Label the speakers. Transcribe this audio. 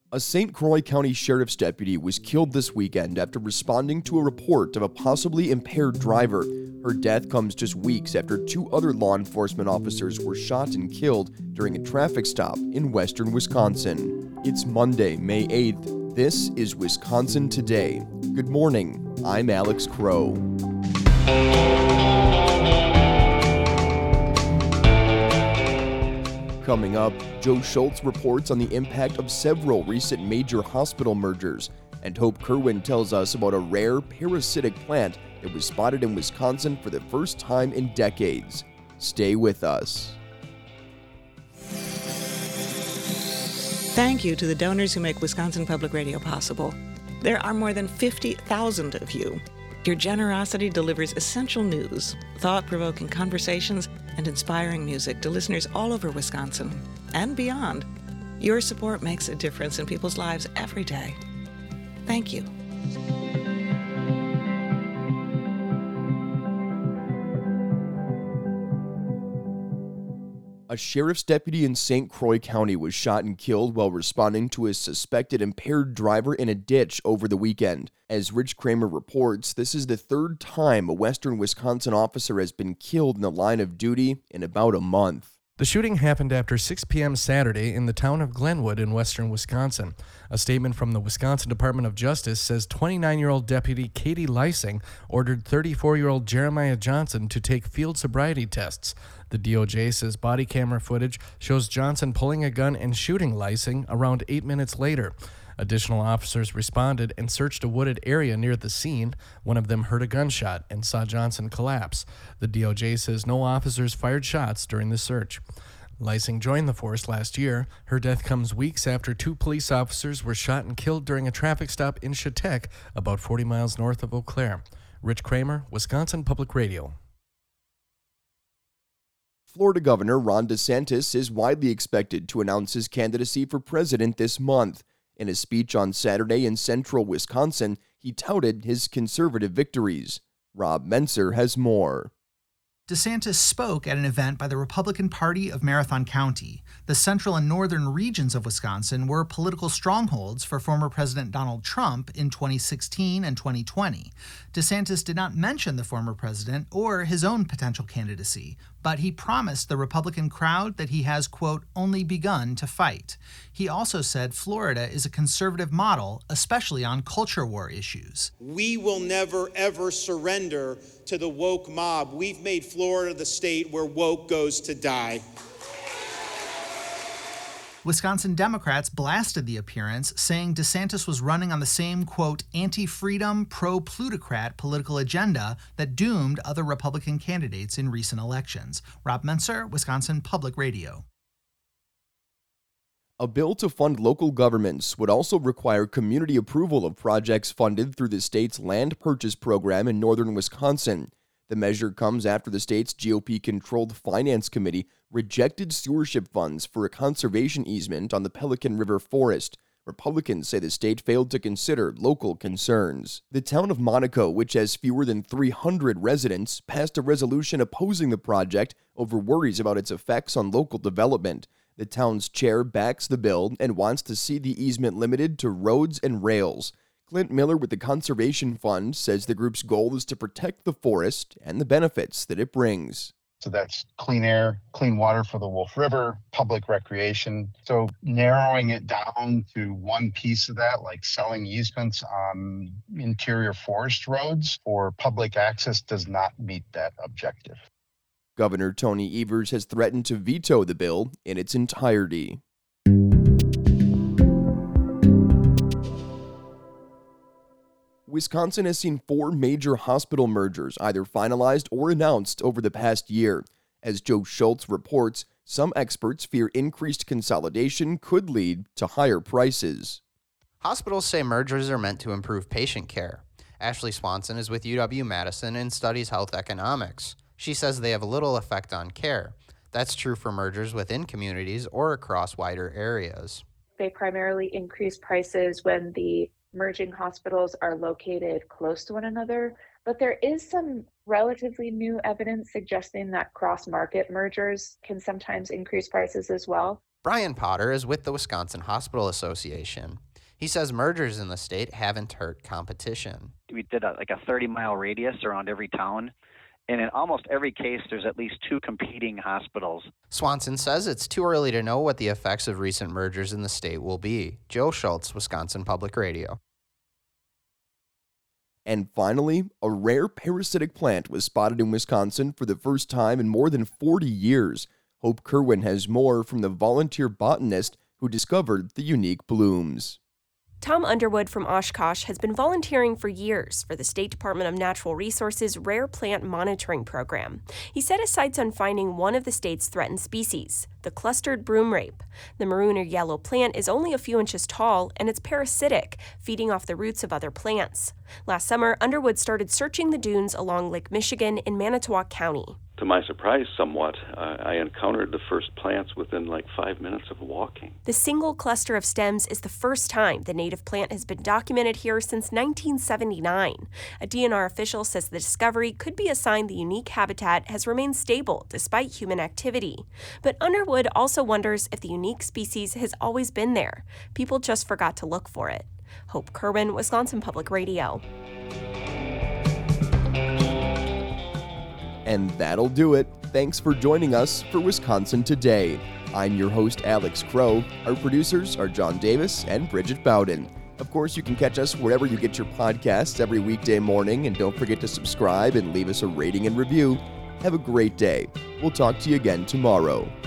Speaker 1: A St. Croix County Sheriff's deputy was killed this weekend after responding to a report of a possibly impaired driver. Her death comes just weeks after two other law enforcement officers were shot and killed during a traffic stop in western Wisconsin. It's Monday, May 8th. This is Wisconsin Today. Good morning. I'm Alex Crow. Coming up, Joe Schultz reports on the impact of several recent major hospital mergers, and Hope Kerwin tells us about a rare parasitic plant that was spotted in Wisconsin for the first time in decades. Stay with us.
Speaker 2: Thank you to the donors who make Wisconsin Public Radio possible. There are more than 50,000 of you. Your generosity delivers essential news, thought-provoking conversations, and inspiring music to listeners all over Wisconsin and beyond. Your support makes a difference in people's lives every day. Thank you.
Speaker 1: A sheriff's deputy in St. Croix County was shot and killed while responding to a suspected impaired driver in a ditch over the weekend. As Rich Kramer reports, this is the third time a western Wisconsin officer has been killed in the line of duty in about a month.
Speaker 3: The shooting happened after 6 p.m. Saturday in the town of Glenwood in western Wisconsin. A statement from the Wisconsin Department of Justice says 29-year-old Deputy Katie Lysing ordered 34-year-old Jeremiah Johnson to take field sobriety tests. The DOJ says body camera footage shows Johnson pulling a gun and shooting Lysing around 8 minutes later. Additional officers responded and searched a wooded area near the scene. One of them heard a gunshot and saw Johnson collapse. The DOJ says no officers fired shots during the search. Lysing joined the force last year. Her death comes weeks after two police officers were shot and killed during a traffic stop in Chautauqua, about 40 miles north of Eau Claire. Rich Kramer, Wisconsin Public Radio.
Speaker 1: Florida Governor Ron DeSantis is widely expected to announce his candidacy for president this month. In a speech on Saturday in central Wisconsin, he touted his conservative victories. Rob Menser has more.
Speaker 4: DeSantis spoke at an event by the Republican Party of Marathon County. The central and northern regions of Wisconsin were political strongholds for former President Donald Trump in 2016 and 2020. DeSantis did not mention the former president or his own potential candidacy, but he promised the Republican crowd that he has, quote, only begun to fight. He also said Florida is a conservative model, especially on culture war issues.
Speaker 5: We will never, ever surrender to the woke mob. We've made Florida the state where woke goes to die.
Speaker 4: Wisconsin Democrats blasted the appearance, saying DeSantis was running on the same, quote, anti-freedom, pro-plutocrat political agenda that doomed other Republican candidates in recent elections. Rob Menser, Wisconsin Public Radio.
Speaker 1: A bill to fund local governments would also require community approval of projects funded through the state's land purchase program in northern Wisconsin. The measure comes after the state's GOP-controlled Finance Committee rejected stewardship funds for a conservation easement on the Pelican River Forest. Republicans say the state failed to consider local concerns. The town of Monaco, which has fewer than 300 residents, passed a resolution opposing the project over worries about its effects on local development. The town's chair backs the bill and wants to see the easement limited to roads and rails. Clint Miller with the Conservation Fund says the group's goal is to protect the forest and the benefits that it brings.
Speaker 6: So that's clean air, clean water for the Wolf River, public recreation. So narrowing it down to one piece of that, like selling easements on interior forest roads for public access, does not meet that objective.
Speaker 1: Governor Tony Evers has threatened to veto the bill in its entirety. Wisconsin has seen 4 major hospital mergers either finalized or announced over the past year. As Joe Schultz reports, some experts fear increased consolidation could lead to higher prices.
Speaker 7: Hospitals say mergers are meant to improve patient care. Ashley Swanson is with UW-Madison and studies health economics. She says they have little effect on care. That's true for mergers within communities or across wider areas.
Speaker 8: They primarily increase prices when the merging hospitals are located close to one another, but there is some relatively new evidence suggesting that cross-market mergers can sometimes increase prices as well.
Speaker 7: Brian Potter is with the Wisconsin Hospital Association. He says mergers in the state haven't hurt competition.
Speaker 9: We did a 30-mile radius around every town, and in almost every case, there's at least 2 competing hospitals.
Speaker 7: Swanson says it's too early to know what the effects of recent mergers in the state will be. Joe Schultz, Wisconsin Public Radio.
Speaker 1: And finally, a rare parasitic plant was spotted in Wisconsin for the first time in more than 40 years. Hope Kerwin has more from the volunteer botanist who discovered the unique blooms.
Speaker 10: Tom Underwood from Oshkosh has been volunteering for years for the State Department of Natural Resources Rare Plant Monitoring Program. He set his sights on finding one of the state's threatened species, the clustered broomrape. The maroon or yellow plant is only a few inches tall, and it's parasitic, feeding off the roots of other plants. Last summer, Underwood started searching the dunes along Lake Michigan in Manitowoc County.
Speaker 11: To my surprise somewhat, I encountered the first plants within 5 minutes of walking.
Speaker 10: The single cluster of stems is the first time the native plant has been documented here since 1979. A DNR official says the discovery could be a sign the unique habitat has remained stable despite human activity. But Underwood also wonders if the unique species has always been there. People just forgot to look for it. Hope Kerwin, Wisconsin Public Radio.
Speaker 1: And that'll do it. Thanks for joining us for Wisconsin Today. I'm your host, Alex Crow. Our producers are John Davis and Bridget Bowden. Of course, you can catch us wherever you get your podcasts every weekday morning, and don't forget to subscribe and leave us a rating and review. Have a great day. We'll talk to you again tomorrow.